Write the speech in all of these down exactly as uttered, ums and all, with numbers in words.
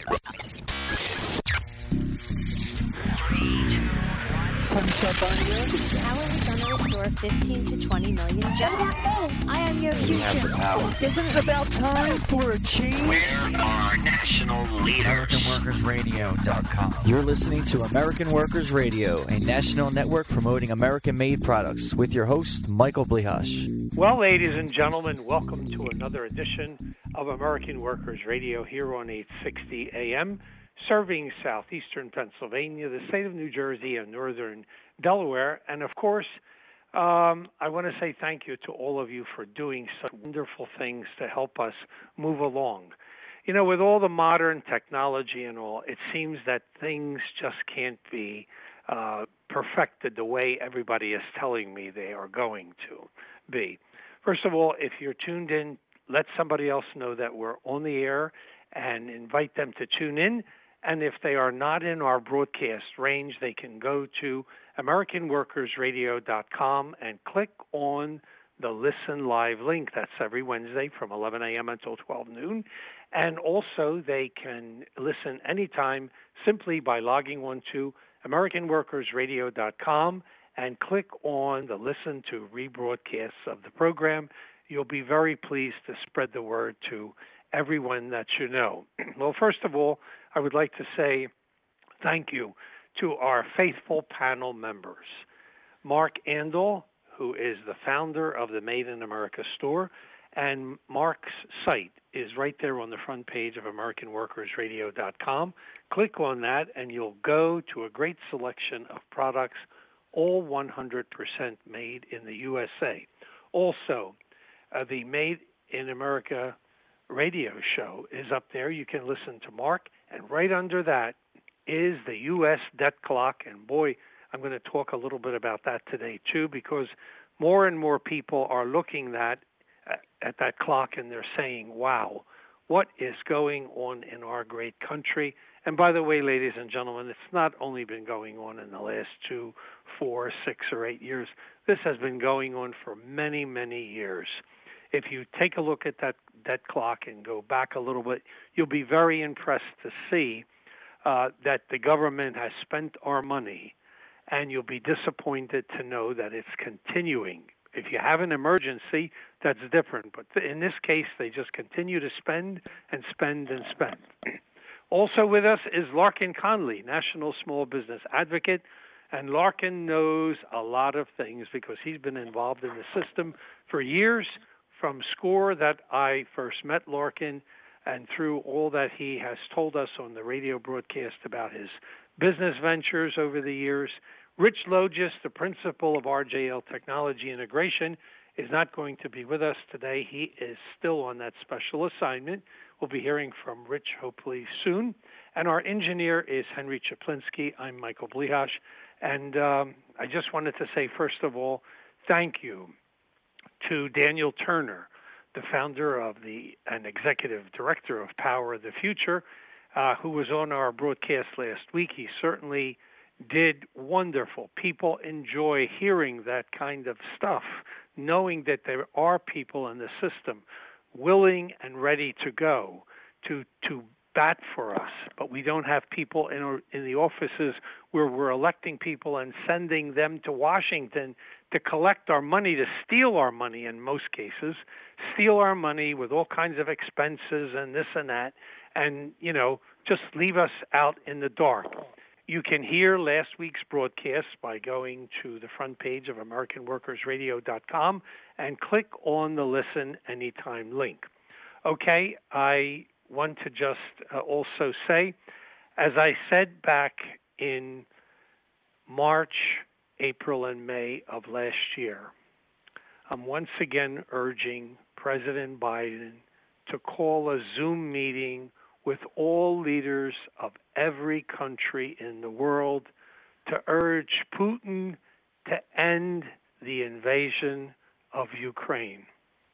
Sunshine Audio. Power is going to restore fifteen to twenty million jobs. I am your future. Isn't it about time for a change? Where are national leaders? American Workers Radio dot com. You're listening to American Workers Radio, a national network promoting American-made products, with your host, Michael Blihash. Well, ladies and gentlemen, welcome to another edition of American Workers Radio here on eight sixty A M, serving southeastern Pennsylvania, the state of New Jersey, and northern Delaware. And, of course, um, I want to say thank you to all of you for doing such wonderful things to help us move along. You know, with all the modern technology and all, it seems that things just can't be uh, perfected the way everybody is telling me they are going to be. First of all, if you're tuned in, let somebody else know that we're on the air and invite them to tune in. And if they are not in our broadcast range, they can go to American Workers Radio dot com and click on the Listen Live link. That's every Wednesday from eleven A M until twelve noon. And also they can listen anytime simply by logging on to American Workers Radio dot com and click on the Listen to rebroadcasts of the program. You'll be very pleased to spread the word to everyone that you know. Well, first of all, I would like to say thank you to our faithful panel members. Mark Andel, who is the founder of the Made in America store, and Mark's site is right there on the front page of American Workers Radio dot com. Click on that and you'll go to a great selection of products, all one hundred percent made in the U S A. Also, uh, the Made in America radio show is up there. You can listen to Mark, and right under that is the U S debt clock. And boy, I'm going to talk a little bit about that today too, because more and more people are looking at at that clock and they're saying, wow, what is going on in our great country? And by the way, ladies and gentlemen, it's not only been going on in the last two, four, six, or eight years. This has been going on for many, many years. If you take a look at that, that clock and go back a little bit, you'll be very impressed to see uh, that the government has spent our money, and you'll be disappointed to know that it's continuing. If you have an emergency, that's different. But th- in this case, they just continue to spend and spend and spend. Also with us is Larkin Conley, National Small Business Advocate. And Larkin knows a lot of things because he's been involved in the system for years, from SCORE that I first met Larkin, and through all that he has told us on the radio broadcast about his business ventures over the years. Rich Logis, the principal of R J L Technology Integration, is not going to be with us today. He is still on that special assignment. We'll be hearing from Rich hopefully soon. And our engineer is Henry Chaplinsky. I'm Michael Blihash. And um, I just wanted to say, first of all, thank you to Daniel Turner, the founder of the and executive director of Power of the Future, uh, who was on our broadcast last week. He certainly did wonderful. People enjoy hearing that kind of stuff, knowing that there are people in the system willing and ready to go to to bat for us, but we don't have people in our, in the offices where we're electing people and sending them to Washington to collect our money, to steal our money in most cases, steal our money with all kinds of expenses and this and that, and, you know, just leave us out in the dark. You can hear last week's broadcast by going to the front page of American Workers Radio dot com and click on the Listen Anytime link. Okay, I want to just uh, also say, as I said back in March, April, and May of last year, I'm once again urging President Biden to call a Zoom meeting with all leaders of every country in the world to urge Putin to end the invasion of Ukraine.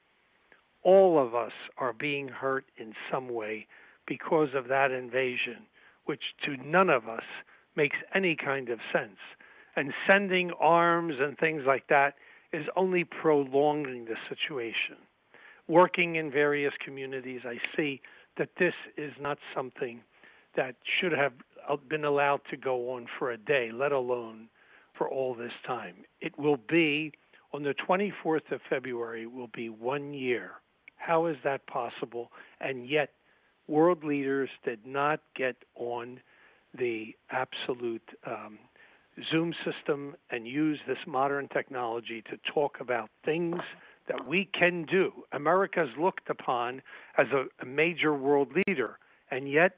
All of us are being hurt in some way because of that invasion, which to none of us makes any kind of sense. And sending arms and things like that is only prolonging the situation. Working in various communities, I see that this is not something that should have been allowed to go on for a day, let alone for all this time. It will be, on the twenty-fourth of February, will be one year. How is that possible? And yet, world leaders did not get on the absolute um, Zoom system and use this modern technology to talk about things that we can do. America's looked upon as a, a major world leader, and yet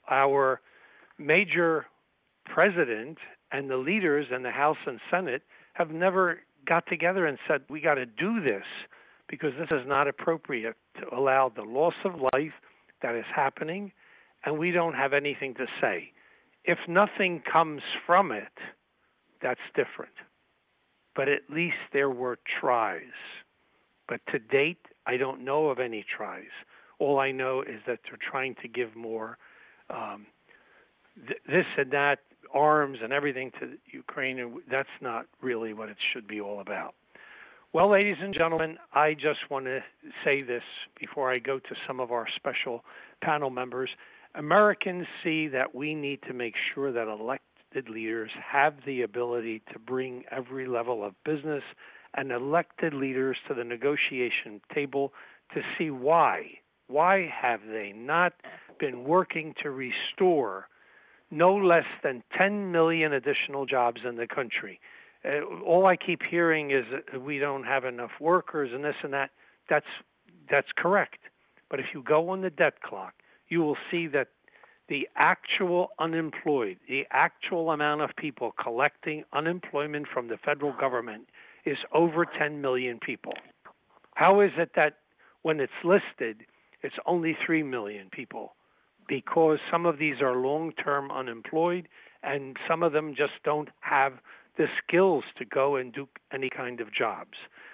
our major president and the leaders in the House and Senate have never got together and said, we got to do this because this is not appropriate to allow the loss of life that is happening, and we don't have anything to say. If nothing comes from it, that's different. But at least there were tries. But to date, I don't know of any tries. All I know is that they're trying to give more um, th- this and that, arms and everything to Ukraine, and that's not really what it should be all about. Well, ladies and gentlemen, I just want to say this before I go to some of our special panel members. Americans see that we need to make sure that elected leaders have the ability to bring every level of business and elected leaders to the negotiation table to see why. Why have they not been working to restore no less than ten million additional jobs in the country? Uh, all I keep hearing is that we don't have enough workers and this and that. That's that's correct. But if you go on the debt clock, you will see that the actual unemployed, the actual amount of people collecting unemployment from the federal government is over ten million people. How is it that when it's listed, it's only three million people? Because some of these are long-term unemployed, and some of them just don't have the skills to go and do any kind of jobs.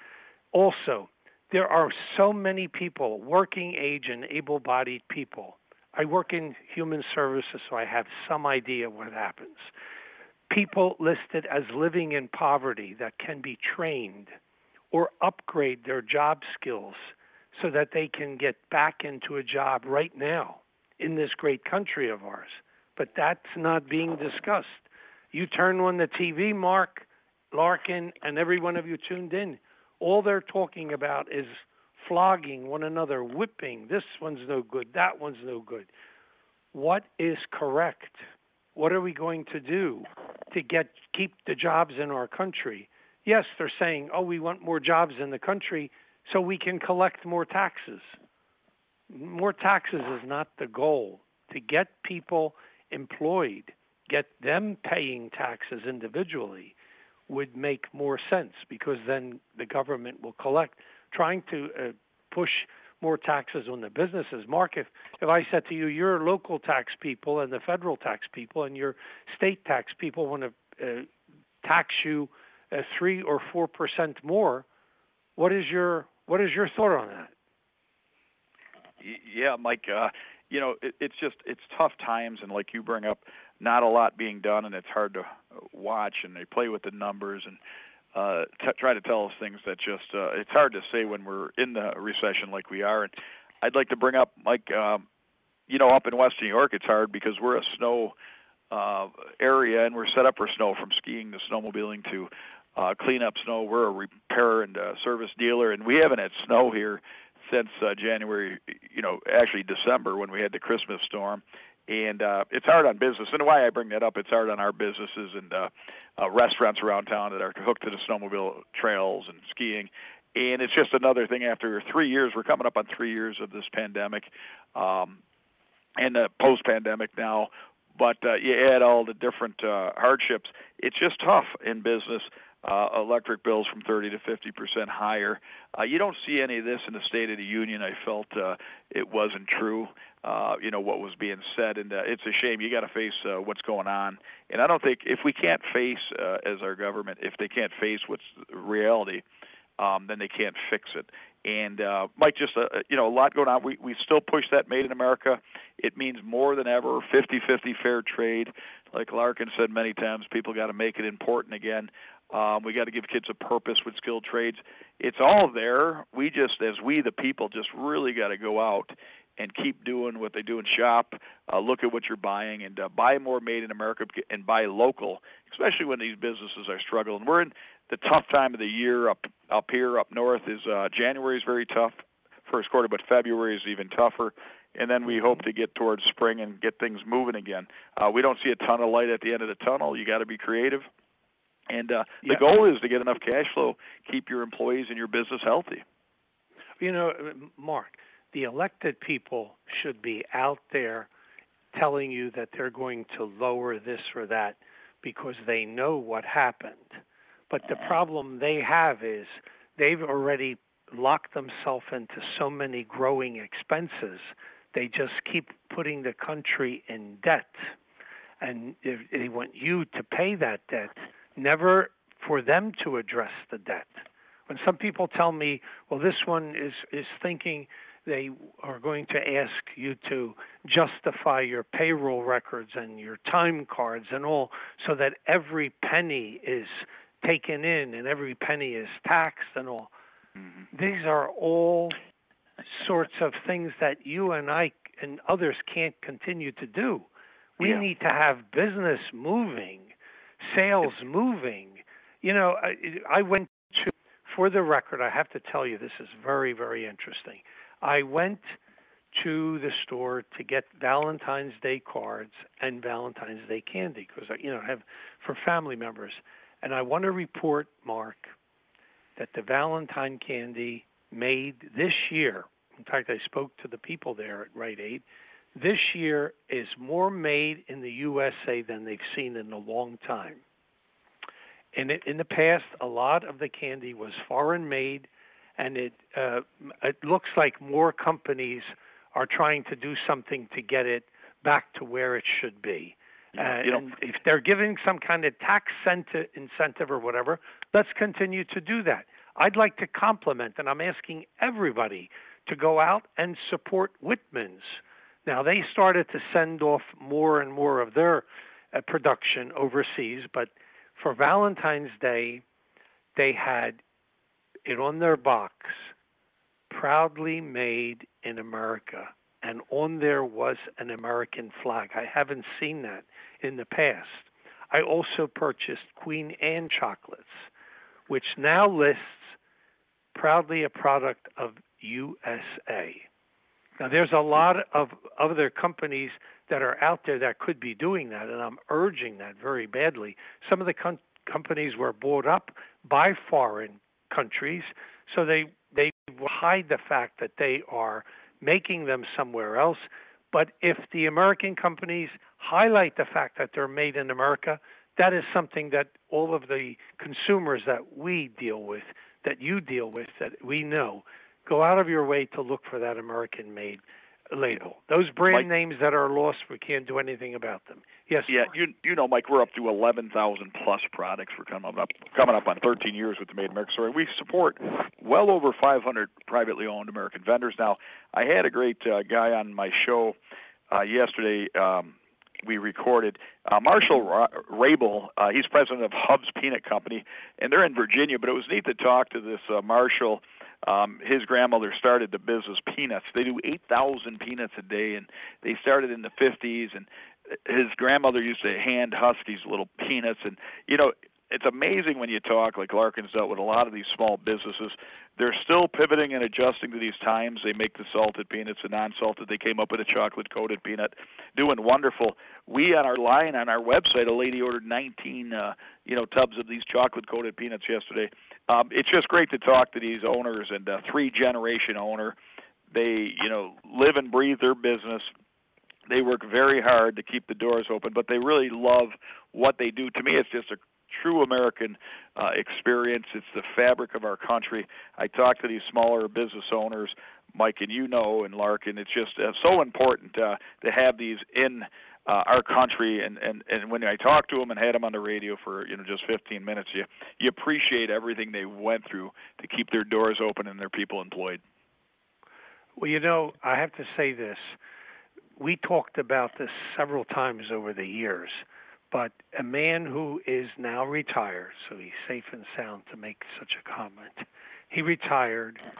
Also, there are so many people, working age and able-bodied people. I work in human services, so I have some idea what happens. People listed as living in poverty that can be trained or upgrade their job skills so that they can get back into a job right now in this great country of ours. But that's not being discussed. You turn on the T V, Mark, Larkin, and every one of you tuned in. All they're talking about is flogging one another, whipping. This one's no good, that one's no good. What is correct? What are we going to do to get keep the jobs in our country? Yes, they're saying, oh, we want more jobs in the country so we can collect more taxes. More taxes is not the goal. To get people employed, get them paying taxes individually would make more sense, because then the government will collect. Trying to uh, push more taxes on the businesses. Mark, if, if I said to you, your local tax people and the federal tax people and your state tax people want to uh, tax you uh, three or four percent more, what is your what is your thought on that? Yeah, Mike, uh, you know, it, it's just, it's tough times, and like you bring up, not a lot being done, and it's hard to watch, and they play with the numbers and uh, t- try to tell us things that just, uh, it's hard to say when we're in the recession like we are. And I'd like to bring up, Mike, um, you know, up in West New York, it's hard because we're a snow uh, area, and we're set up for snow, from skiing to snowmobiling to uh, clean up snow. We're a repair and uh, service dealer, and we haven't had snow here since uh, January, you know, actually December when we had the Christmas storm. And uh, it's hard on business. And why I bring that up, it's hard on our businesses and uh, uh, restaurants around town that are hooked to the snowmobile trails and skiing. And it's just another thing after three years. We're coming up on three years of this pandemic um, and uh, post-pandemic now. But uh, you add all the different uh, hardships. It's just tough in business. Uh, electric bills from thirty to fifty percent higher. Uh, you don't see any of this in the State of the Union. I felt uh, it wasn't true, uh, you know, what was being said. And uh, it's a shame. You got to face uh, what's going on. And I don't think, if we can't face, uh, as our government, if they can't face what's reality, um, then they can't fix it. And, uh, Mike, just, uh, you know, a lot going on. We, we still push that Made in America. It means more than ever, fifty-fifty fair trade. Like Larkin said many times, people got to make it important again. Um, we got to give kids a purpose with skilled trades. It's all there. We just, as we the people, just really got to go out and keep doing what they do and shop. Uh, look at what you're buying and uh, buy more made in America and buy local, especially when these businesses are struggling. We're in the tough time of the year up up here, up north. Is uh, January is very tough, first quarter, but February is even tougher. And then we hope to get towards spring and get things moving again. Uh, we don't see a ton of light at the end of the tunnel. You got to be creative. And uh, the yeah. goal is to get enough cash flow, keep your employees and your business healthy. You know, Mark, the elected people should be out there telling you that they're going to lower this or that because they know what happened. But the problem they have is they've already locked themselves into so many growing expenses. They just keep putting the country in debt. And if they want you to pay that debt, never for them to address the debt. When some people tell me, well, this one is, is thinking they are going to ask you to justify your payroll records and your time cards and all so that every penny is taken in and every penny is taxed and all. Mm-hmm. These are all sorts of things that you and I and others can't continue to do. We yeah. need to have business moving, sales moving. You know, I, I went to, for the record, I have to tell you, this is very, very interesting. I went to the store to get Valentine's Day cards and Valentine's Day candy because, you know, I have for family members. And I want to report, Mark, that the Valentine candy made this year, in fact, I spoke to the people there at Rite Aid, this year is more made in the U S A than they've seen in a long time. In, it, in the past, a lot of the candy was foreign made, and it uh, it looks like more companies are trying to do something to get it back to where it should be. Uh, you know, and if they're giving some kind of tax incentive or whatever, let's continue to do that. I'd like to compliment, and I'm asking everybody to go out and support Whitman's. Now, they started to send off more and more of their uh, production overseas, but for Valentine's Day, they had it on their box, proudly made in America, and on there was an American flag. I haven't seen that in the past. I also purchased Queen Anne chocolates, which now lists proudly a product of U S A. Now, there's a lot of other companies that are out there that could be doing that, and I'm urging that very badly. Some of the com- companies were bought up by foreign countries, so they, they hide the fact that they are making them somewhere else. But if the American companies highlight the fact that they're made in America, that is something that all of the consumers that we deal with, that you deal with, that we know, go out of your way to look for that American-made label. Those brand Mike, names that are lost, we can't do anything about them. Yes. Yeah, Mark. you you know, Mike, we're up to eleven thousand plus products. We're coming up coming up on thirteen years with the Made in America story. We support well over five hundred privately owned American vendors. Now, I had a great uh, guy on my show uh, yesterday. Um, we recorded uh, Marshall Ra- Rabel. Uh, he's president of Hub's Peanut Company, and they're in Virginia. But it was neat to talk to this uh, Marshall. Um, his grandmother started the business Peanuts. They do eight thousand peanuts a day, and they started in the fifties. And his grandmother used to hand husk these little peanuts. And, you know, it's amazing when you talk, like Larkin's dealt with a lot of these small businesses. They're still pivoting and adjusting to these times. They make the salted peanuts and non-salted. They came up with a chocolate-coated peanut, doing wonderful. We, on our line, on our website, a lady ordered nineteen, uh, you know, tubs of these chocolate-coated peanuts yesterday. Um, it's just great to talk to these owners, and a three-generation owner. They, you know, live and breathe their business. They work very hard to keep the doors open, but they really love what they do. To me, it's just a true American uh, experience. It's the fabric of our country. I talk to these smaller business owners, Mike, and you know, and Larkin. It's just uh, so important uh, to have these in uh, our country. And, and, and when I talk to them and had them on the radio for you know just fifteen minutes, you you appreciate everything they went through to keep their doors open and their people employed. Well, you know, I have to say this. We talked about this several times over the years. But a man who is now retired, so he's safe and sound to make such a comment, he retired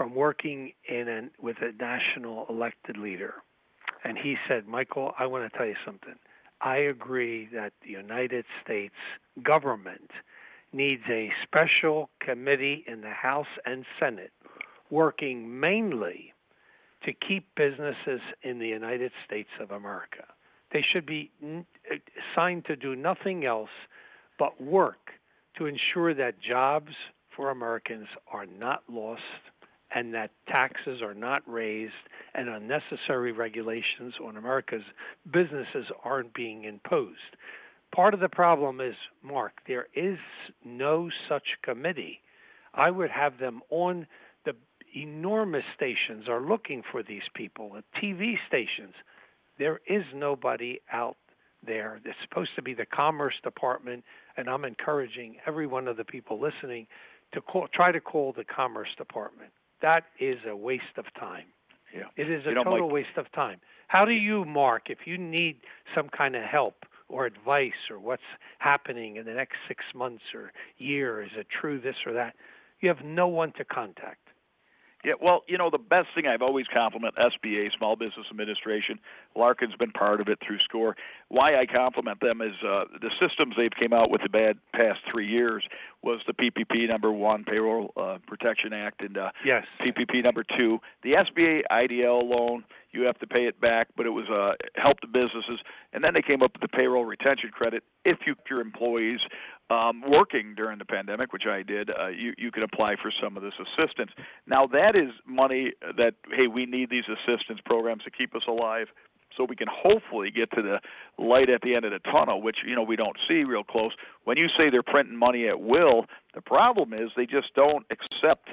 from working in an, with a national elected leader. And he said, Michael, I want to tell you something. I agree that the United States government needs a special committee in the House and Senate working mainly to keep businesses in the United States of America. They should be assigned to do nothing else but work to ensure that jobs for Americans are not lost and that taxes are not raised and unnecessary regulations on America's businesses aren't being imposed. Part of the problem is, Mark, there is no such committee. I would have them on. The enormous stations are looking for these people, the T V stations. There is nobody out there. It's supposed to be the Commerce Department, and I'm encouraging every one of the people listening to call, try to call the Commerce Department. That is a waste of time. Yeah. It is a you know, total Mike, waste of time. How do you, Mark, if you need some kind of help or advice or what's happening in the next six months or year, is it true this or that, you have no one to contact. Yeah, well, you know, the best thing I've always compliment S B A, Small Business Administration. Larkin's been part of it through SCORE. Why I compliment them is uh, the systems they've came out with the bad past three years was the P P P number one, Payroll uh, Protection Act, and uh, yes. P P P number two. The S B A I D L loan, you have to pay it back, but it was uh, help the businesses. And then they came up with the Payroll Retention Credit. If you, your employees um, working during the pandemic, which I did, uh, you, you can apply for some of this assistance. Now, that is money that, hey, we need these assistance programs to keep us alive so we can hopefully get to the light at the end of the tunnel, which, you know, we don't see real close. When you say they're printing money at will, the problem is they just don't accept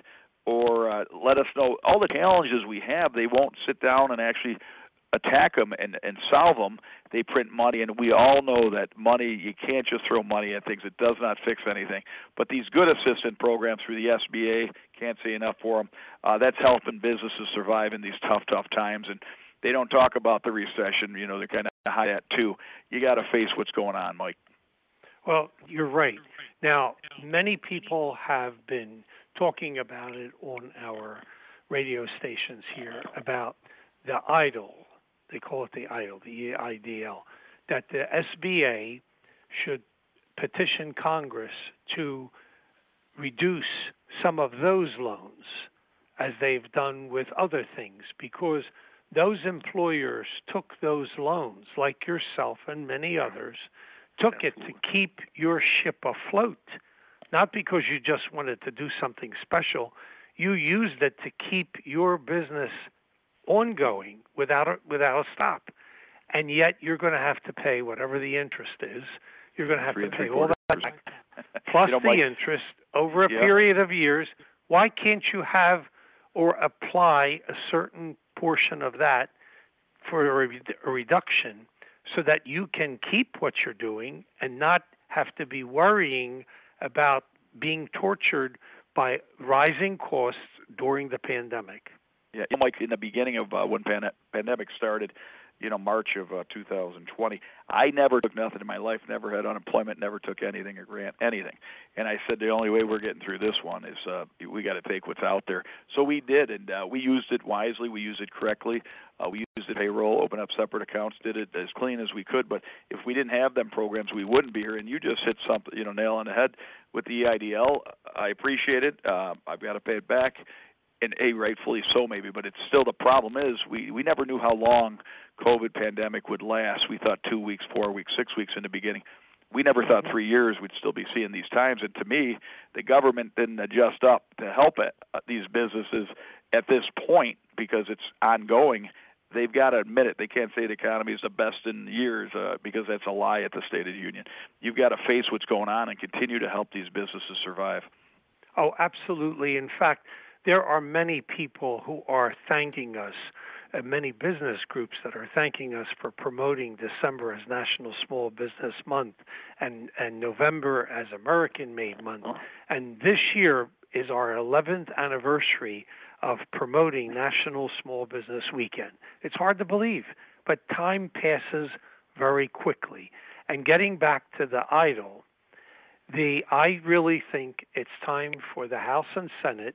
or uh, let us know all the challenges we have. They won't sit down and actually attack them and, and solve them. They print money, and we all know that money, you can't just throw money at things. It does not fix anything. But these good assistance programs through the S B A, can't say enough for them, uh, that's helping businesses survive in these tough, tough times. And they don't talk about the recession. You know, they're kind of high at too. You got to face what's going on, Mike. Well, you're right. Now, many people have been talking about it on our radio stations here about the I D L. They call it the I D L, the I D L, that the S B A should petition Congress to reduce some of those loans as they've done with other things, because those employers took those loans, like yourself and many others, took it to keep your ship afloat, not because you just wanted to do something special. You used it to keep your business ongoing without a, without a stop. And yet you're going to have to pay whatever the interest is. You're going to have Three to and pay three all that back, plus you know, the Mike, interest over a yeah. period of years. Why can't you have or apply a certain portion of that for a, re- a reduction so that you can keep what you're doing and not have to be worrying about being tortured by rising costs during the pandemic? Yeah, Mike, in the beginning of uh, when pan- pandemic started, you know, March of uh, two thousand twenty, I never took nothing in my life, never had unemployment, never took anything, a grant, anything. And I said the only way we're getting through this one is uh, we got to take what's out there. So we did, and uh, we used it wisely. We used it correctly. Uh, we used it payroll, opened up separate accounts, did it as clean as we could. But if we didn't have them programs, we wouldn't be here. And you just hit something, you know, nail on the head with the E I D L. I appreciate it. Uh, I've got to pay it back. And a rightfully so, maybe, but it's still the problem is we, we never knew how long COVID pandemic would last. We thought two weeks, four weeks, six weeks in the beginning. We never thought three years we'd still be seeing these times. And to me, the government didn't adjust up to help it, uh, these businesses at this point because it's ongoing. They've got to admit it. They can't say the economy is the best in years uh, because that's a lie at the State of the Union. You've got to face what's going on and continue to help these businesses survive. Oh, absolutely. In fact, there are many people who are thanking us, uh, many business groups that are thanking us for promoting December as National Small Business Month and, and November as American Made Month. And this year is our eleventh anniversary of promoting National Small Business Weekend. It's hard to believe, but time passes very quickly. And getting back to the I D L, the, I really think it's time for the House and Senate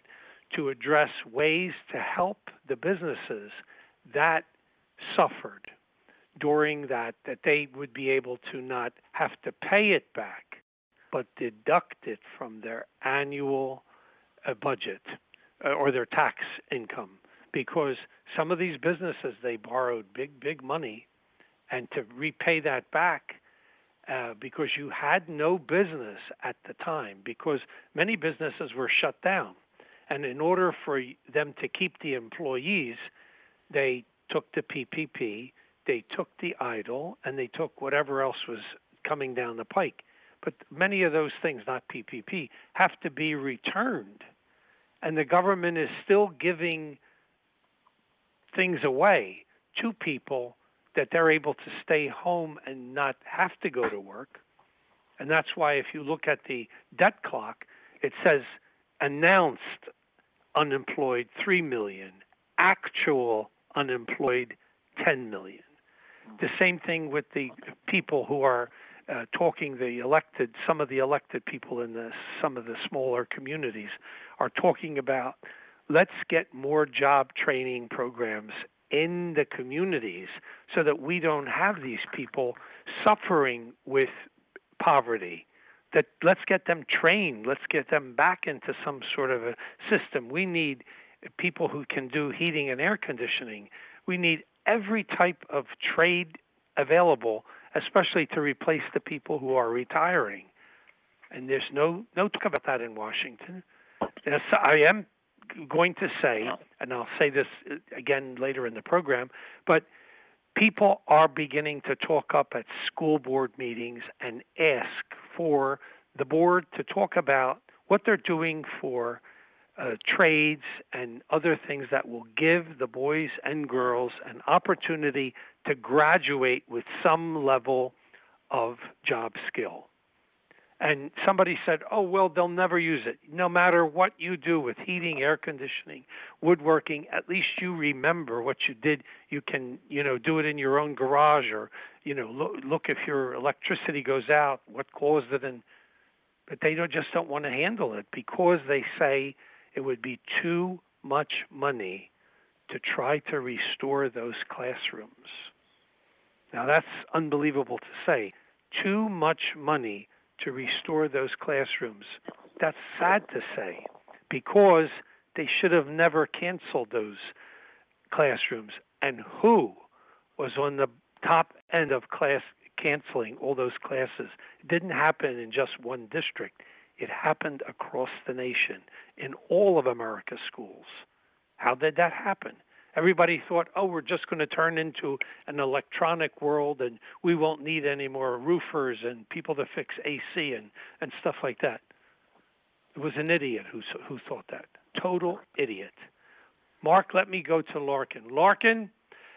to address ways to help the businesses that suffered during that, that they would be able to not have to pay it back, but deduct it from their annual uh, budget uh, or their tax income. Because some of these businesses, they borrowed big, big money, and to repay that back, uh, because you had no business at the time, because many businesses were shut down. And in order for them to keep the employees, they took the P P P, they took the EIDL, and they took whatever else was coming down the pike. But many of those things, not P P P, have to be returned. And the government is still giving things away to people that they're able to stay home and not have to go to work. And that's why if you look at the debt clock, it says announced unemployed three million, actual unemployed ten million. The same thing with the people who are uh, talking, the elected, some of the elected people in the, some of the smaller communities are talking about, let's get more job training programs in the communities so that we don't have these people suffering with poverty. That let's get them trained. Let's get them back into some sort of a system. We need people who can do heating and air conditioning. We need every type of trade available, especially to replace the people who are retiring. And there's no, no talk about that in Washington. Yes, I am going to say, and I'll say this again later in the program, but people are beginning to talk up at school board meetings and ask for the board to talk about what they're doing for uh, trades and other things that will give the boys and girls an opportunity to graduate with some level of job skill. And somebody said, oh, well, they'll never use it. No matter what you do with heating, air conditioning, woodworking, at least you remember what you did. You can, you know, do it in your own garage, or, you know, look, look if your electricity goes out, what caused it. And but they don't, just don't want to handle it because they say it would be too much money to try to restore those classrooms. Now, that's unbelievable to say. Too much money to restore those classrooms. That's sad to say, because they should have never canceled those classrooms. And who was on the top end of class canceling all those classes? It didn't happen in just one district. It happened across the nation in all of America's schools. How did that happen? Everybody thought, oh, we're just going to turn into an electronic world and we won't need any more roofers and people to fix A C and, and stuff like that. It was an idiot who who thought that. Total idiot. Mark, let me go to Larkin. Larkin,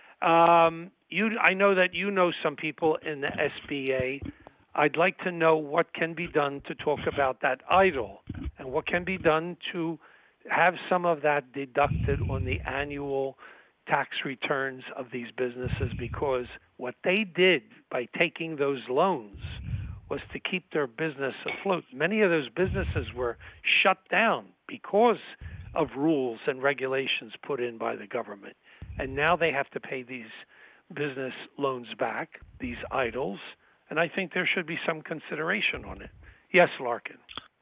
um, you, I know that you know some people in the S B A. I'd like to know what can be done to talk about that EIDL and what can be done to have some of that deducted on the annual tax returns of these businesses, because what they did by taking those loans was to keep their business afloat. Many of those businesses were shut down because of rules and regulations put in by the government. And now they have to pay these business loans back, these EIDLs, and I think there should be some consideration on it. Yes, Larkin.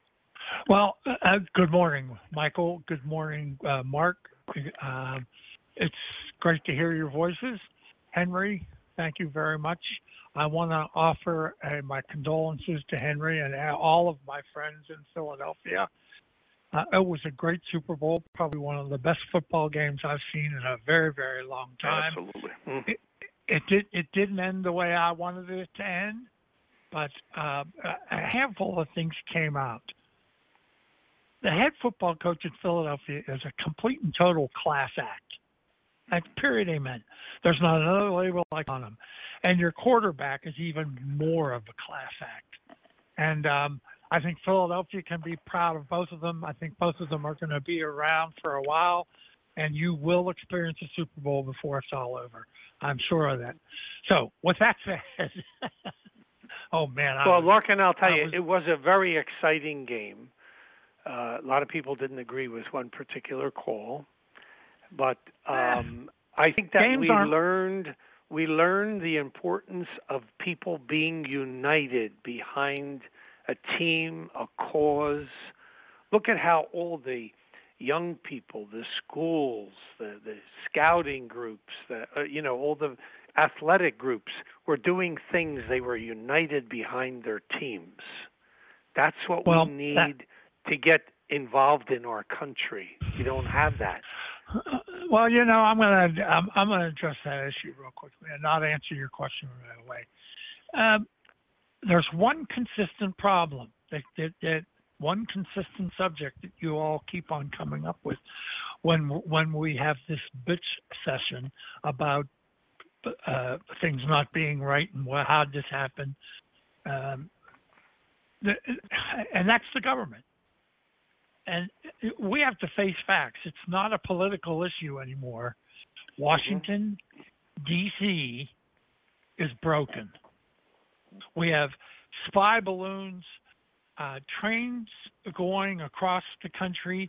Well, uh, good morning, Michael. Good morning, uh, Mark. Uh, it's great to hear your voices. Henry, thank you very much. I want to offer uh, my condolences to Henry and all of my friends in Philadelphia. Uh, it was a great Super Bowl, probably one of the best football games I've seen in a very, very long time. Absolutely. Mm-hmm. It, it, did, it didn't end the way I wanted it to end, but uh, a handful of things came out. The head football coach in Philadelphia is a complete and total class act. That's period, amen. There's not another label like on him. And your quarterback is even more of a class act. And um, I think Philadelphia can be proud of both of them. I think both of them are going to be around for a while, and you will experience a Super Bowl before it's all over. I'm sure of that. So with that said, oh, man. I well, was, Larkin, I'll tell I you, was, it was a very exciting game. Uh, a lot of people didn't agree with one particular call, but um, I think that Games we aren't- learned we learned the importance of people being united behind a team, a cause. Look at how all the young people, the schools, the, the scouting groups, the uh, you know all the athletic groups were doing things. They were united behind their teams. That's what Well, we need that- to get involved in our country. We don't have that. Well, you know, I'm gonna I'm, I'm gonna address that issue real quickly and not answer your question right away. Um, there's one consistent problem that, that that one consistent subject that you all keep on coming up with when when we have this bitch session about uh, things not being right and well, how did this happen, um, the, and that's the government. And we have to face facts. It's not a political issue anymore. Washington, D C is broken. We have spy balloons, uh, trains going across the country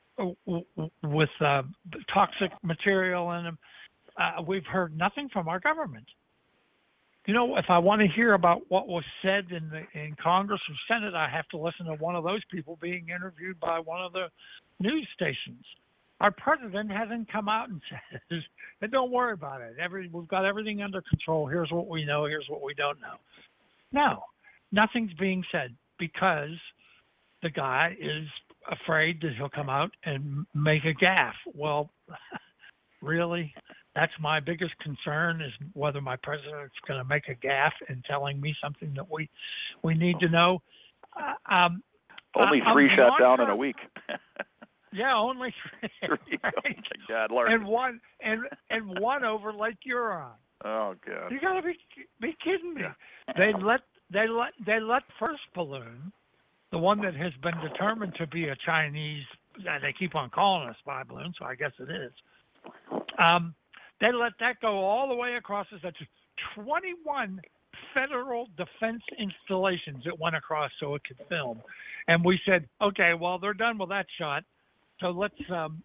with uh, toxic material in them. Uh, we've heard nothing from our government. You know, if I want to hear about what was said in the in Congress or Senate, I have to listen to one of those people being interviewed by one of the news stations. Our president hasn't come out and said, and don't worry about it. Every we've got everything under control. Here's what we know. Here's what we don't know. No, nothing's being said because the guy is afraid that he'll come out and make a gaffe. Well, really? That's my biggest concern is whether my president's going to make a gaffe in telling me something that we we need to know. Uh, um, Only I, three I'm shut one down for, in a week. Yeah, only three. three. Right. Oh my God, Larry. And one and and one over Lake Huron. Oh God. You gotta be be kidding me. They let they let they let first balloon, the one that has been determined to be a Chinese. They keep on calling it a spy balloon, so I guess it is. Um, they let that go all the way across the country. twenty-one federal defense installations it went across so it could film. And we said, okay, well, they're done with that shot, so let's, um,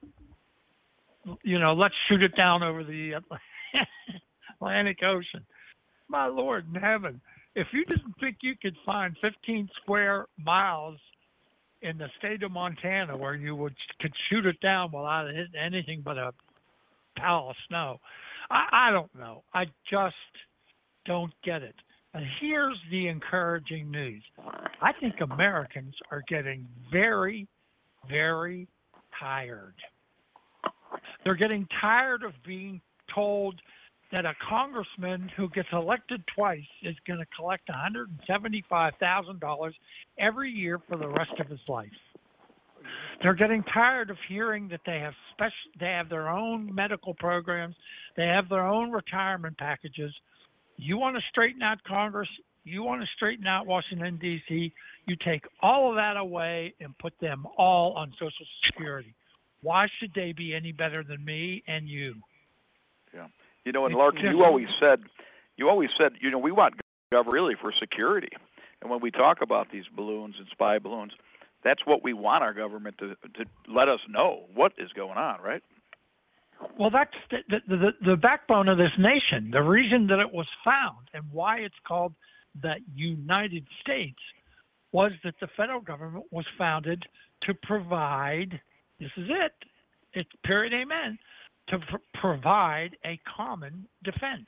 you know, let's shoot it down over the Atlantic Ocean. My Lord in heaven, if you didn't think you could find fifteen square miles in the state of Montana where you would could shoot it down without hitting anything but a pile of snow, I, I don't know. I just don't get it. And here's the encouraging news. I think Americans are getting very, very tired. They're getting tired of being told that a congressman who gets elected twice is going to collect one hundred seventy-five thousand dollars every year for the rest of his life. They're getting tired of hearing that they have special, they have their own medical programs, they have their own retirement packages. You want to straighten out Congress, you want to straighten out Washington, D C, you take all of that away and put them all on Social Security. Why should they be any better than me and you? Yeah. You know, and Larkin, you always said, you always said, you know, we want government really for security. And when we talk about these balloons and spy balloons, that's what we want our government to to let us know what is going on, right? Well, that's the, the, the, the backbone of this nation. The reason that it was found and why it's called the United States was that the federal government was founded to provide, this is it, it's period, amen, to pr- provide a common defense.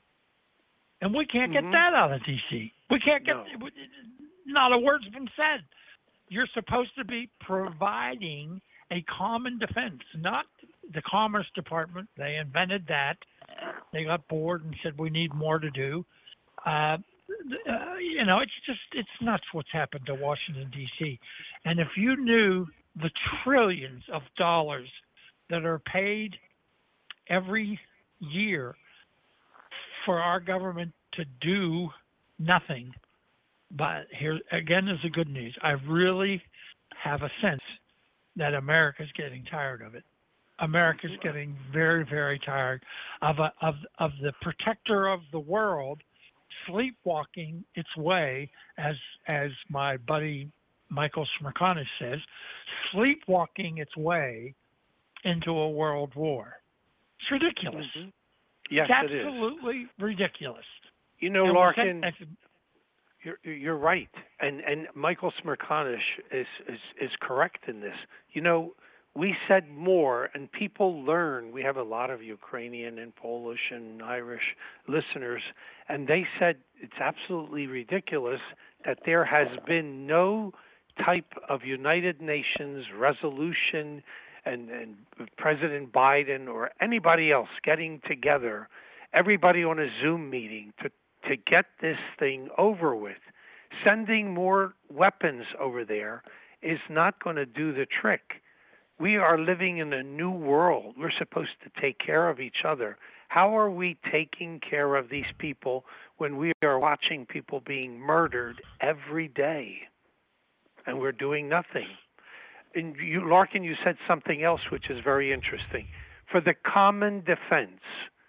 And we can't Mm-hmm. get that out of D C. We can't get, No. not a word's been said. You're supposed to be providing a common defense, not the Commerce Department. They invented that. They got bored and said, we need more to do. Uh, uh, you know, it's just, it's nuts what's happened to Washington, D C. And if you knew the trillions of dollars that are paid every year for our government to do nothing, but here again is the good news. I really have a sense that America's getting tired of it. America's getting very, very tired of a, of of the protector of the world sleepwalking its way, as as my buddy Michael Smerconish says, sleepwalking its way into a world war. It's ridiculous. Mm-hmm. Yes, it's it is. absolutely ridiculous. You know, and Larkin, that, you're you're right, and and Michael Smerconish is, is is correct in this. You know, we said more, and people learn. We have a lot of Ukrainian and Polish and Irish listeners, and they said it's absolutely ridiculous that there has been no type of United Nations resolution and, and President Biden or anybody else getting together, everybody on a Zoom meeting to, to get this thing over with. Sending more weapons over there is not going to do the trick. We are living in a new world. We're supposed to take care of each other. How are we taking care of these people when we are watching people being murdered every day and we're doing nothing? And you, Larkin, you said something else which is very interesting. For the common defense,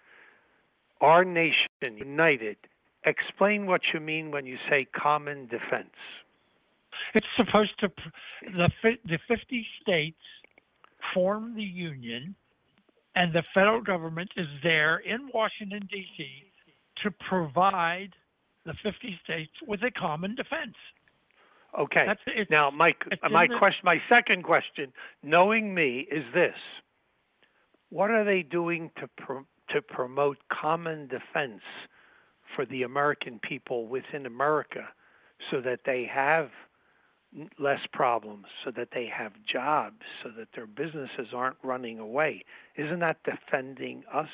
our nation united. Explain what you mean when you say common defense. It's supposed to, the the fifty states form the union, and the federal government is there in Washington, D C to provide the fifty states with a common defense. Okay. That's, it's, now, my my the, question, my second question, knowing me, is this: what are they doing to pro, to promote common defense for the American people within America, so that they have less problems, so that they have jobs, so that their businesses aren't running away? Isn't that defending us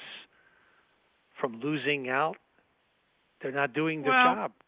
from losing out? They're not doing their well, job.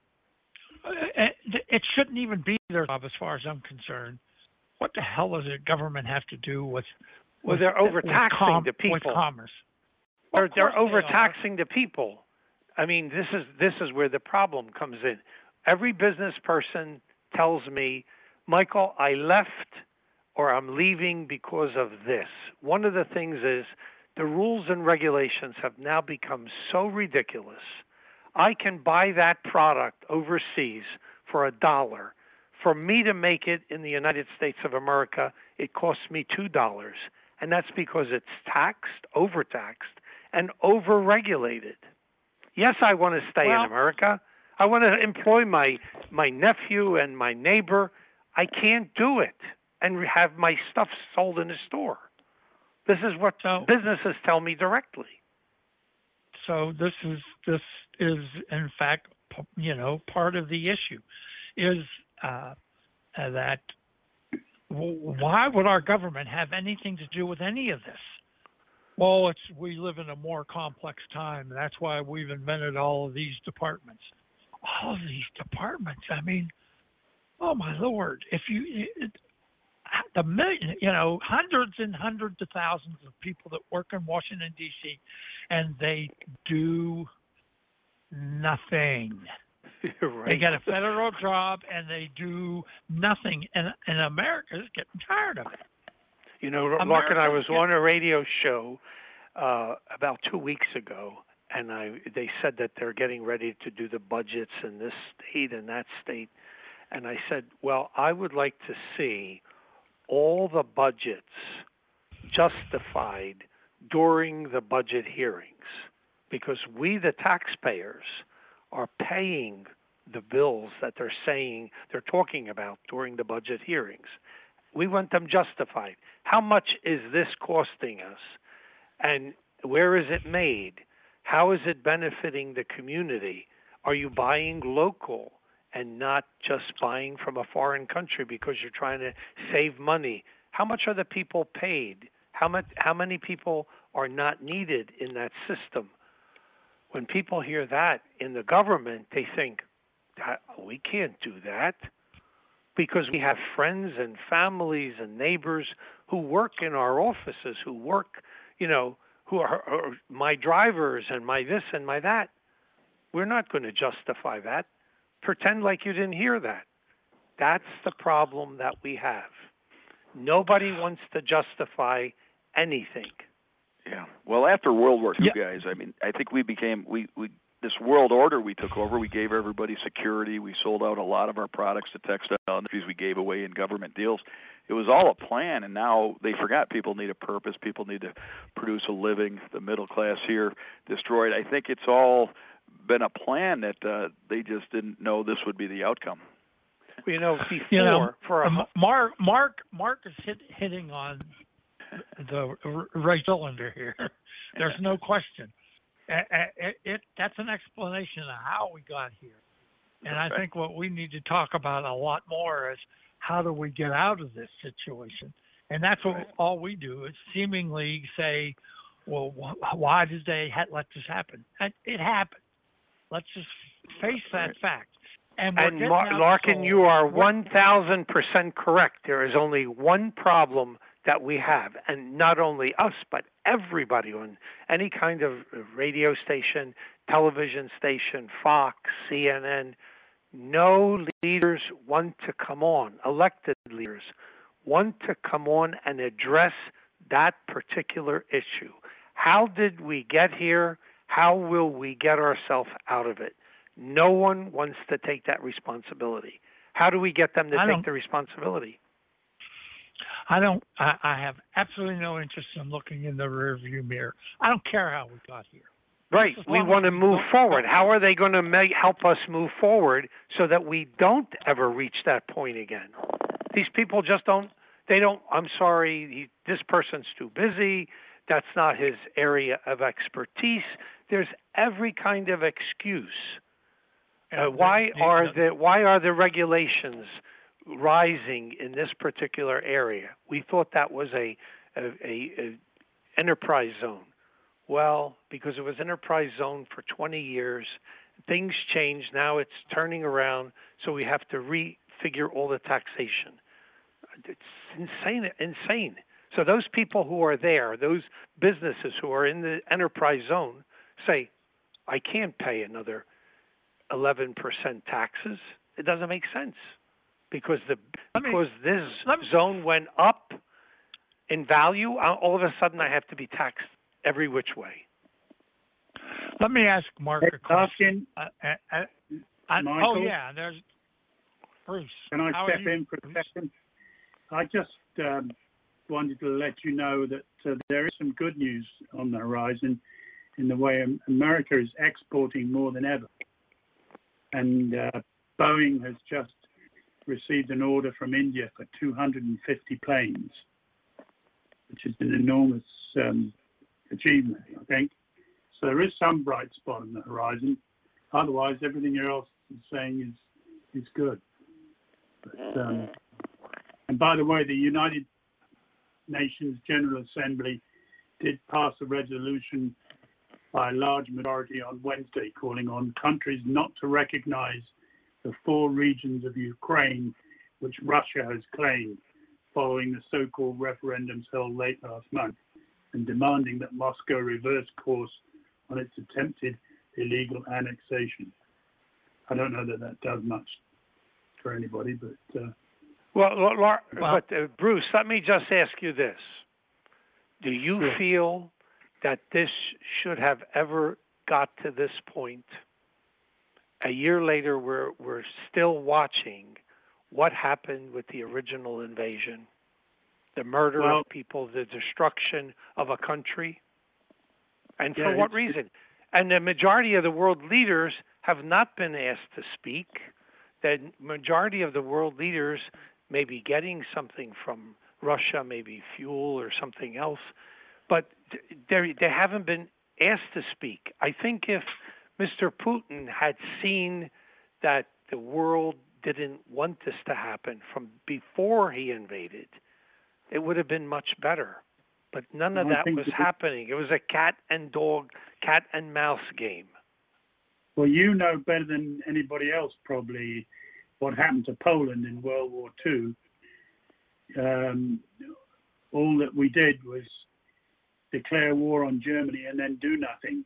It shouldn't even be their job, as far as I'm concerned. What the hell does the government have to do with? Well, with, they're overtaxing com- the people. With commerce. They're, Of they're course overtaxing the people. I mean, this is this is where the problem comes in. Every business person tells me, Michael, I left or I'm leaving because of this. One of the things is the rules and regulations have now become so ridiculous. I can buy that product overseas for a dollar. For me to make it in the United States of America, it costs me two dollars. And that's because it's taxed, overtaxed, and overregulated. Yes, I want to stay well, in America. I want to employ my, my nephew and my neighbor. I can't do it and have my stuff sold in a store. This is what so, businesses tell me directly. So this is this is in fact, you know, part of the issue is uh, that why would our government have anything to do with any of this? Well, it's we live in a more complex time, and that's why we've invented all of these departments. All of these departments. I mean, oh my Lord! If you it, the million, you know, hundreds and hundreds of thousands of people that work in Washington D C, and they do nothing. Right. They get a federal job and they do nothing, and and America's getting tired of it. You know, Mark and I was on a radio show uh, about two weeks ago, and I they said that they're getting ready to do the budgets in this state and that state, and I said, well, I would like to see all the budgets justified during the budget hearings, because we, the taxpayers, are paying the bills that they're saying they're talking about during the budget hearings. We want them justified. How much is this costing us? And where is it made? How is it benefiting the community? Are you buying local and not just buying from a foreign country because you're trying to save money? How much are the people paid? How much, how many people are not needed in that system? When people hear that in the government, they think, we can't do that, because we have friends and families and neighbors who work in our offices, who work, you know, who are, are my drivers and my this and my that. We're not going to justify that. Pretend like you didn't hear that. That's the problem that we have. Nobody wants to justify anything. Yeah. Well, after World War Two, yeah. guys, I mean, I think we became we we this world order we took over. We gave everybody security. We sold out a lot of our products to textile industries. We gave away in government deals. It was all a plan, and now they forgot people need a purpose. People need to produce a living. The middle class here destroyed. I think it's all been a plan that uh, they just didn't know this would be the outcome. You know, before you know, for a Mark, Mark, Mark is hit, hitting on the right cylinder here. There's no question. It, it, that's an explanation of how we got here. And I think what we need to talk about a lot more is how do we get out of this situation? And that's what all we do is seemingly say, well, why did they let this happen? It happened. Let's just face that fact. And, and Mar- Larkin, you are one thousand percent correct. There is only one problem that we have, and not only us, but everybody on any kind of radio station, television station, Fox, C N N, no leaders want to come on, elected leaders want to come on and address that particular issue. How did we get here? How will we get ourselves out of it? No one wants to take that responsibility. How do we get them to take the responsibility? I don't. I, I have absolutely no interest in looking in the rearview mirror. I don't care how we got here. Right. We want to move forward. How are they going to make, help us move forward so that we don't ever reach that point again? These people just don't. They don't. I'm sorry. He, this person's too busy. That's not his area of expertise. There's every kind of excuse. Uh, why are the why are the regulations rising in this particular area? We thought that was a, a, a, a enterprise zone. Well, because it was enterprise zone for twenty years, things changed. Now it's turning around, so we have to refigure all the taxation. It's insane, insane. So those people who are there, those businesses who are in the enterprise zone, say, I can't pay another eleven percent taxes. It doesn't make sense because the me, because this zone went up in value. All of a sudden, I have to be taxed every which way. Let me ask Mark a question. Uh, uh, uh, uh, oh yeah, there's Bruce. Can I How step you, in for a Bruce? second? I just um, wanted to let you know that uh, there is some good news on the horizon in the way America is exporting more than ever. And uh, Boeing has just received an order from India for two hundred fifty planes, which is an enormous um, achievement, I think. So there is some bright spot on the horizon. Otherwise, everything else is saying is is good. But, um, and by the way, the United Nations General Assembly did pass a resolution by a large majority on Wednesday, calling on countries not to recognize the four regions of Ukraine which Russia has claimed following the so-called referendums held late last month, and demanding that Moscow reverse course on its attempted illegal annexation. I don't know that that does much for anybody, but... Uh, well, well, but uh, Bruce, let me just ask you this. Do you yeah. feel that this should have ever got to this point? A year later, we're we're still watching what happened with the original invasion, the murder well, of people, the destruction of a country, and yeah, for what reason? And the majority of the world leaders have not been asked to speak. The majority of the world leaders may be getting something from Russia, maybe fuel or something else, but they they haven't been asked to speak. I think if Mister Putin had seen that the world didn't want this to happen from before he invaded, it would have been much better. But none of that was happening. It was a cat and dog, cat and mouse game. Well, you know better than anybody else probably what happened to Poland in World War Two. Um, all that we did was declare war on Germany and then do nothing.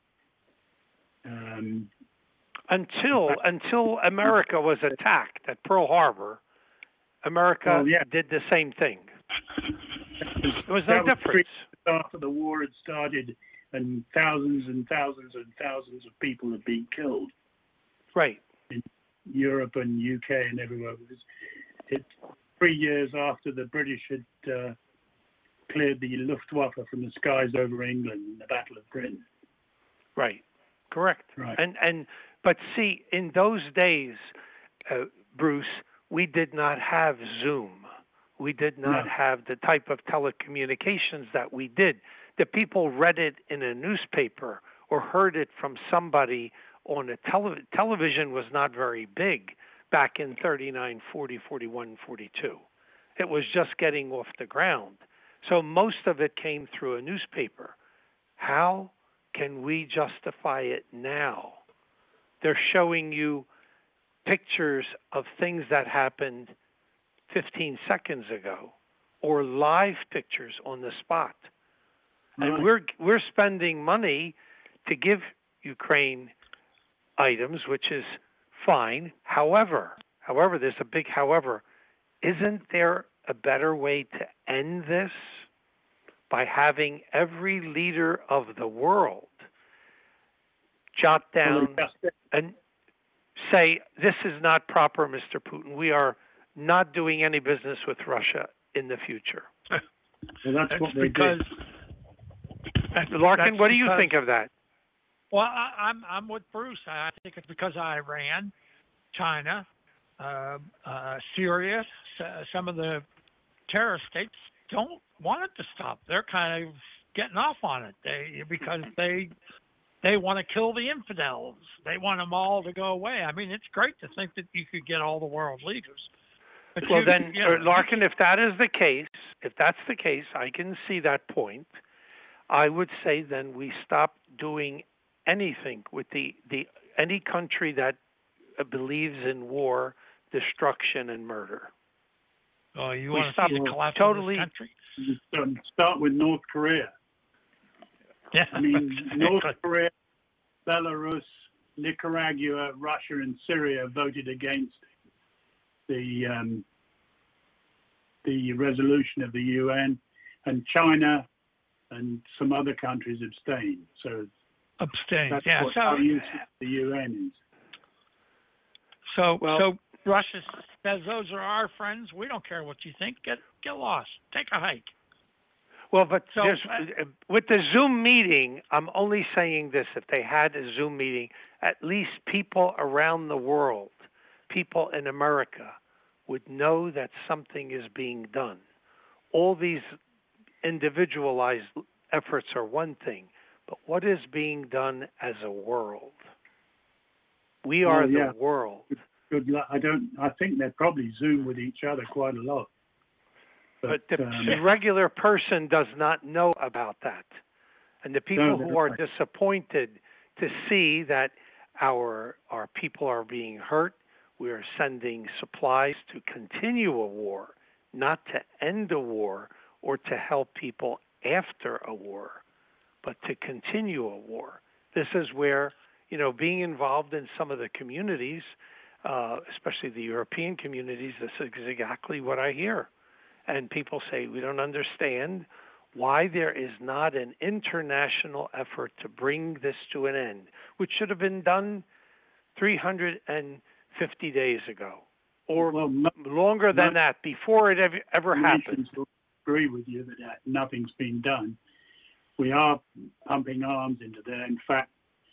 Um, until until America was attacked at Pearl Harbor, America well, yeah. did the same thing. There was no that difference. Was after the war had started and thousands and thousands and thousands of people have been killed. Right. In Europe and U K and everywhere. It was it, three years after the British had uh, cleared the Luftwaffe from the skies over England in the Battle of Britain. Right. Correct. Right. And and but see, in those days, uh, Bruce, we did not have Zoom. We did not No. have the type of telecommunications that we did. The people read it in a newspaper or heard it from somebody on a tele- television was not very big back in thirty-nine, forty, forty-one, forty-two. It was just getting off the ground. So most of it came through a newspaper. How can we justify it now? They're showing you pictures of things that happened fifteen seconds ago or live pictures on the spot. Right. And we're we're spending money to give Ukraine items, which is fine. However, however, there's a big however. Isn't there a better way to end this by having every leader of the world jot down and say, this is not proper, Mister Putin. We are not doing any business with Russia in the future. Well, that's, That's what they because, did. that's, Larkin, that's what do you because- think of that? Well, I, I'm I'm with Bruce. I think it's because Iran, China, uh, uh, Syria, s- some of the terrorist states don't want it to stop. They're kind of getting off on it. They because they they want to kill the infidels. They want them all to go away. I mean, it's great to think that you could get all the world leaders. But Well, you, then, you know, uh, Larkin, if that is the case, if that's the case, I can see that point. I would say then we stop doing anything with the, the any country that uh, believes in war, destruction, and murder. oh, you we want to stop see the collapse totally- of this country? You um, start with North Korea. Yeah, I mean, North exactly. Korea, Belarus, Nicaragua, Russia, and Syria voted against the um, the resolution of the U N, and China and some other countries abstained. So Abstain. that's Yeah. what So, our use of the U N is. so, Well- so Russia says those are our friends. We don't care what you think. Get get lost. Take a hike. Well, but So, there's, uh, with the Zoom meeting, I'm only saying this. If they had a Zoom meeting, at least people around the world, people in America, would know that something is being done. All these individualized efforts are one thing, but what is being done as a world? We are Well, yeah. the world. Good luck. I don't. I think they probably Zoom with each other quite a lot. But the um, regular person does not know about that. And the people No, who they're are right. disappointed to see that our our people are being hurt, we are sending supplies to continue a war, not to end a war or to help people after a war, but to continue a war. This is where, you know, being involved in some of the communities, uh, especially the European communities, this is exactly what I hear. And people say, we don't understand why there is not an international effort to bring this to an end, which should have been done three hundred fifty days ago, or well, mo- longer than most that, before it ever, ever happened. nations will agree with you that uh, nothing's been done. We are pumping arms into there. In fact,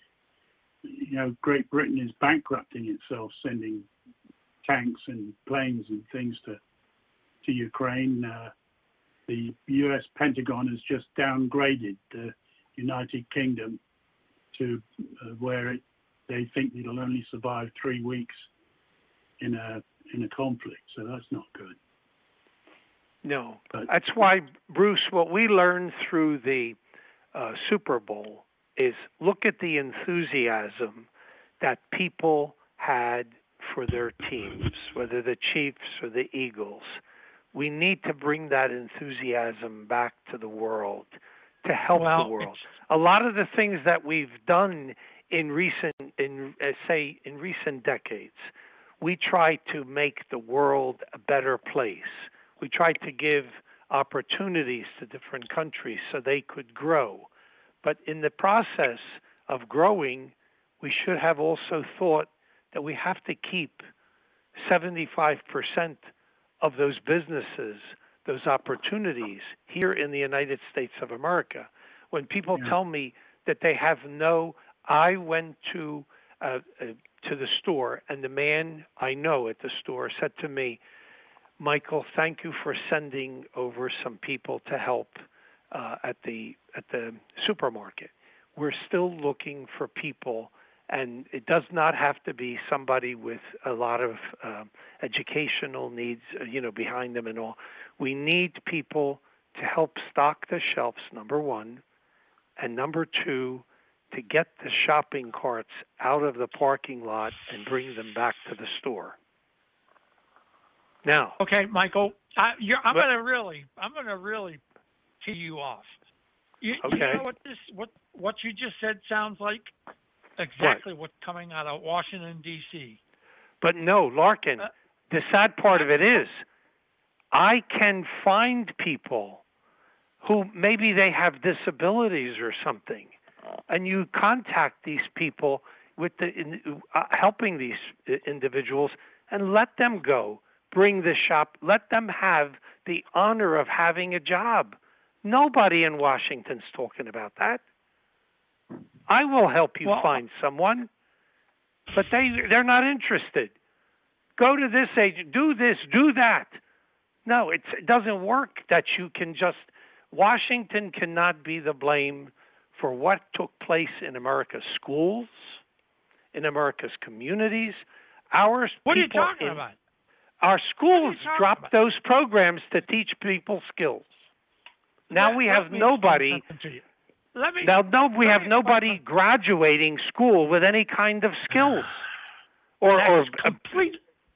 you know, Great Britain is bankrupting itself, sending tanks and planes and things to to Ukraine. Uh, the U S Pentagon has just downgraded the United Kingdom to uh, where it, they think it'll only survive three weeks in a in a conflict. So that's not good. No. But- That's why, Bruce, what we learned through the uh, Super Bowl is look at the enthusiasm that people had for their teams, whether the Chiefs or the Eagles. We need to bring that enthusiasm back to the world to help Well, the world. A lot of the things that we've done in recent, in uh, say, in recent decades, we try to make the world a better place. We try to give opportunities to different countries so they could grow. But in the process of growing, we should have also thought that we have to keep seventy-five percent of those businesses, those opportunities here in the United States of America. When people Yeah. tell me that they have no, I went to uh, uh, to the store, and the man I know at the store said to me, Michael, thank you for sending over some people to help uh, at the at the supermarket. We're still looking for people, and it does not have to be somebody with a lot of um, educational needs, uh, you know, behind them and all. We need people to help stock the shelves, number one, and number two, to get the shopping carts out of the parking lot and bring them back to the store. Now, Okay, Michael, I, you're, I'm But- going to really, I'm going to really tee you off. You, you Okay. know what this, what, what you just said sounds like? Exactly what's coming out of Washington D C. but no, Larkin, Uh, the sad part of it is I can find people who maybe they have disabilities or something, and you contact these people with the in, uh, helping these uh, individuals and let them go, bring the shop, let them have the honor of having a job. Nobody in Washington's talking about that. I will help you Well, find someone, but they they're not interested. Go to this agent, do this, do that. No, it's, it doesn't work that you can just. Washington cannot be the blame for what took place in America's schools, in America's communities. Our What are you people talking in- about? Our schools talking dropped about? those programs to teach people skills. Now Let- we let have me nobody. explain something to you. Let me. Now, no, we let have me nobody explain graduating school with any kind of skills, or That's or complete.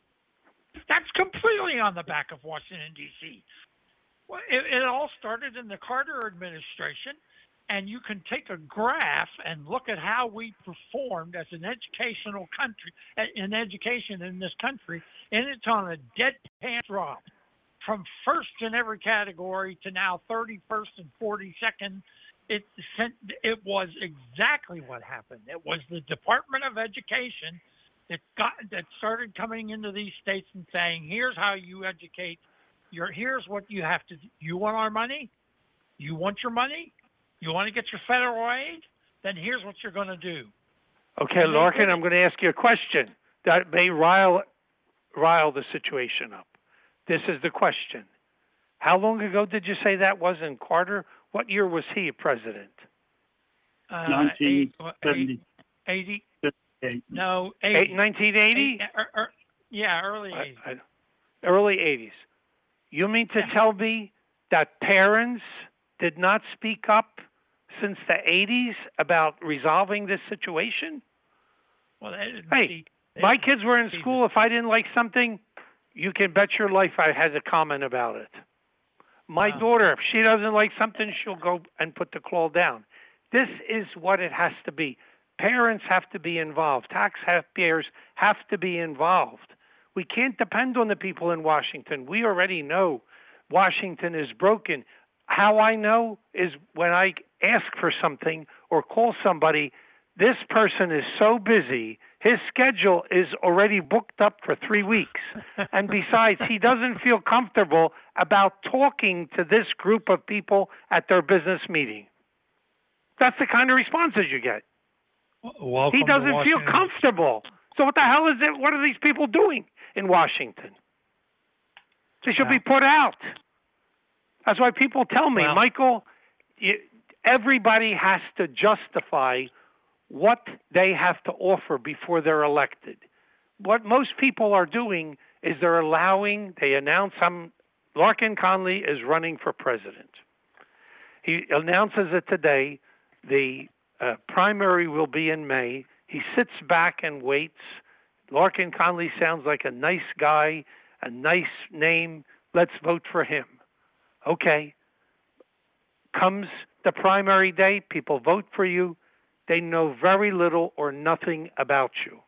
That's completely on the back of Washington D C. Well, it, it all started in the Carter administration, and you can take a graph and look at how we performed as an educational country, in education in this country, and it's on a deadpan drop from first in every category to now thirty-first and forty-second. It sent, it was exactly what happened. It was the Department of Education that got that started coming into these states and saying, "Here's how you educate. Your here's what you have to do. You want our money? You want your money? You want to get your federal aid? Then here's what you're going to do." okay, And they Larkin, did I'm it. going to ask you a question that may rile rile the situation up. This is the question: how long ago did you say that was in Carter? What year was he president? Uh, nineteen seventy. eighty, eight. no, Eight, eighty. nineteen eighty? Eight- er, er, yeah, early I- eighties. I- early eighties. You mean to Yeah. tell me that parents did not speak up since the eighties about resolving this situation? Well, they didn't Hey, see- they My didn't kids were in see school. If I didn't like something, you can bet your life I had a comment about it. My Wow. daughter, if she doesn't like something, she'll go and put the claw down. This is what it has to be. Parents have to be involved. Taxpayers have to be involved. We can't depend on the people in Washington. We already know Washington is broken. How I know is when I ask for something or call somebody, this person is so busy, his schedule is already booked up for three weeks. And besides, he doesn't feel comfortable about talking to this group of people at their business meeting. That's the kind of responses you get. Welcome He to doesn't feel Washington. comfortable. So what the hell is it? What are these people doing in Washington? They should be put out. That's why people tell me, Well- Michael, you, everybody has to justify what they have to offer before they're elected. What most people are doing is they're allowing, they announce some, Larkin Conley is running for president. He announces it today. The uh, primary will be in May. He sits back and waits. Larkin Conley sounds like a nice guy, a nice name. Let's vote for him. Okay. Comes the primary day, people vote for you. They know very little or nothing about you.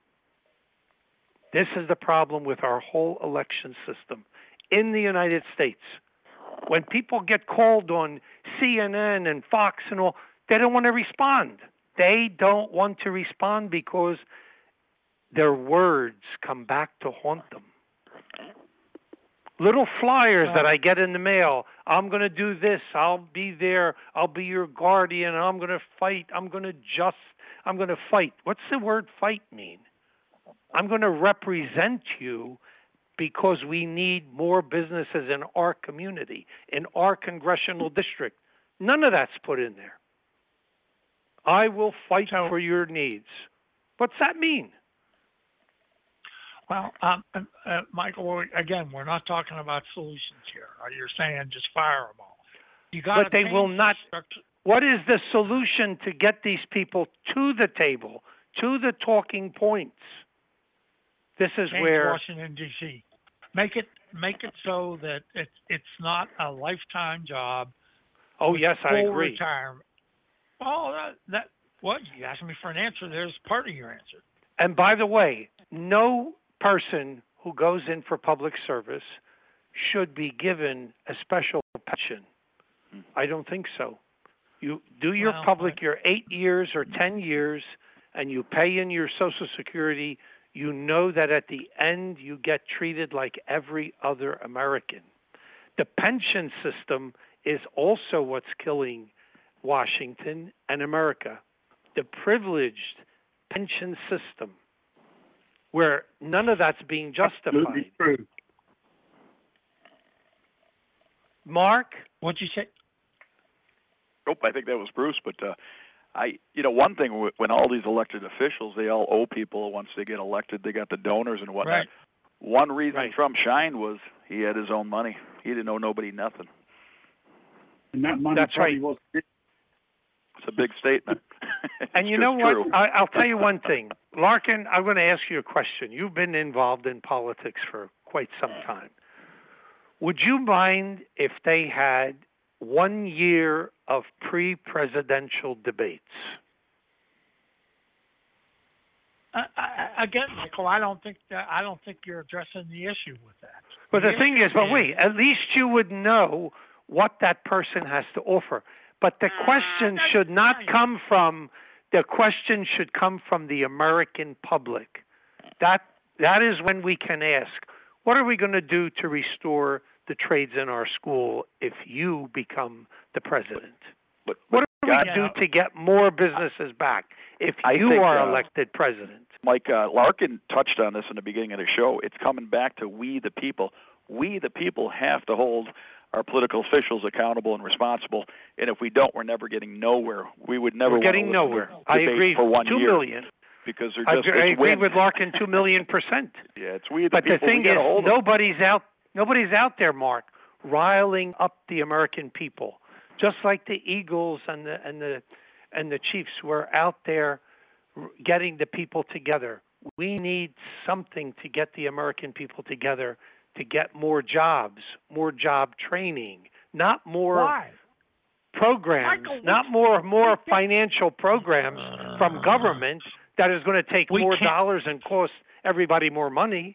This is the problem with our whole election system in the United States. When people get called on C N N and Fox and all, They don't want to respond. They don't want to respond because their words come back to haunt them. Little flyers that I get in the mail. I'm going to do this. I'll be there. I'll be your guardian. I'm going to fight. I'm going to just, I'm going to fight. What's the word fight mean? I'm going to represent you because we need more businesses in our community, in our congressional district. None of that's put in there. I will fight for your needs. What's that mean? Well, um, uh, Michael, again, we're not talking about solutions here. You're saying just fire them all. You got but they will not. What is the solution to get these people to the table, to the talking points? This is change where Washington D C Make it make it so that it, it's not a lifetime job. Oh yes, I agree. Retirement. Oh, that, that what you asked me for an answer. There's part of your answer. And by the way, no person who goes in for public service should be given a special pension. I don't think so. You do your well, public your eight years or ten years, and you pay in your Social Security. You know that at the end you get treated like every other American. The pension system is also what's killing Washington and America. The privileged pension system, where none of that's being justified. True. Mark? What'd you say? Nope, I think that was Bruce, but uh, I, you know, one thing when all these elected officials, they all owe people once they get elected. They got the donors and whatnot. Right. One reason Right. Trump shined was he had his own money. He didn't owe nobody nothing. And that money That's probably right. was. It's a big statement. And you It's know what? true. I, I'll tell you one thing. Larkin, I'm going to ask you a question. You've been involved in politics for quite some time. Would you mind if they had one year of pre-presidential debates? Uh, I, again, Michael, I don't think that, I don't think you're addressing the issue with that. But the thing is, but wait, at least you would know what that person has to offer. But the question should not come from, the question should come from the American public. That that is when we can ask, what are we going to do to restore the trades in our school if you become the president? But, What but do we God, do to get more businesses back if I you think, are uh, elected president? Mike uh, Larkin touched on this in the beginning of the show. It's coming back to we the people. We the people have to hold our political officials accountable and responsible, and if we don't, we're never getting nowhere. We would never We're want getting to listen nowhere. to I debate agree. for one Two year million. because they're I just agree, I it's agree wind. with Larkin, two million percent. Yeah, it's we the But people. the thing we is, gotta hold them. nobody's out. Nobody's out there, Mark, riling up the American people. Just like the Eagles and the and the and the Chiefs were out there getting the people together. We need something to get the American people together to get more jobs, more job training, not more Why? programs, Michael, not we- more more we- financial programs from government that is going to take We more can't- dollars and cost everybody more money.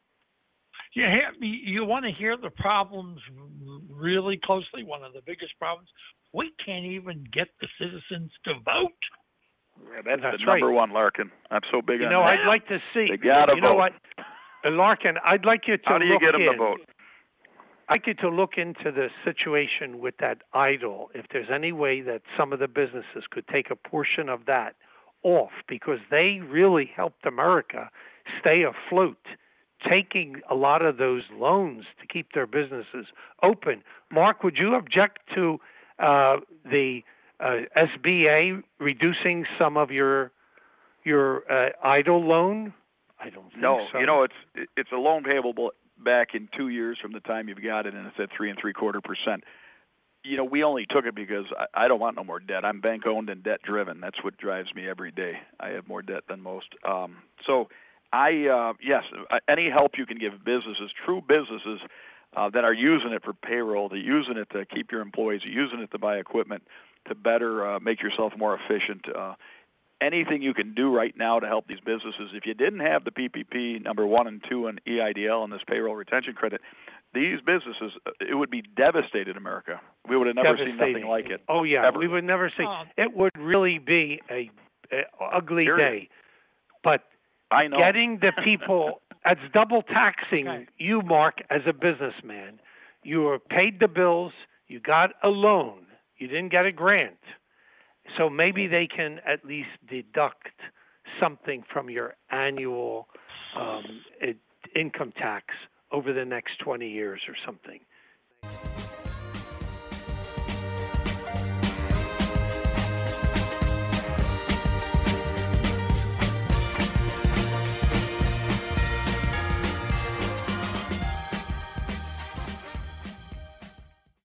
You, hear, you want to hear the problems really closely? One of the biggest problems, we can't even get the citizens to vote. Yeah, that's, That's the number right. one, Larkin. I'm so big You on know, that. I'd like to see. They gotta you know vote. what, Uh, Larkin? I'd like you to How do you look get them in. to vote? I'd like you to look into the situation with that idol. If there's any way that some of the businesses could take a portion of that off, because they really helped America stay afloat, taking a lot of those loans to keep their businesses open. Mark, would you object to uh, the uh, S B A reducing some of your your uh, idle loan? I don't think No, so. you know it's it's a loan payable back in two years from the time you've got it, and it's at three and three quarter percent. You know, we only took it because I, I don't want no more debt. I'm bank owned and debt driven. That's what drives me every day. I have more debt than most. Um, so, I uh, yes, any help you can give businesses, true businesses uh, that are using it for payroll, they're using it to keep your employees, they're using it to buy equipment, to better uh, make yourself more efficient. Uh, anything you can do right now to help these businesses. If you didn't have the P P P number one and two and E I D L and this payroll retention credit, these businesses, it would be devastated America. We would have never seen nothing like it. Oh, yeah. ever. We would never see. Oh. It would really be a, a ugly Period. day. But I know. getting the people, it's double taxing Okay. you, Mark, as a businessman. You were paid the bills. You got a loan. You didn't get a grant. So maybe they can at least deduct something from your annual um, it, income tax over the next twenty years or something.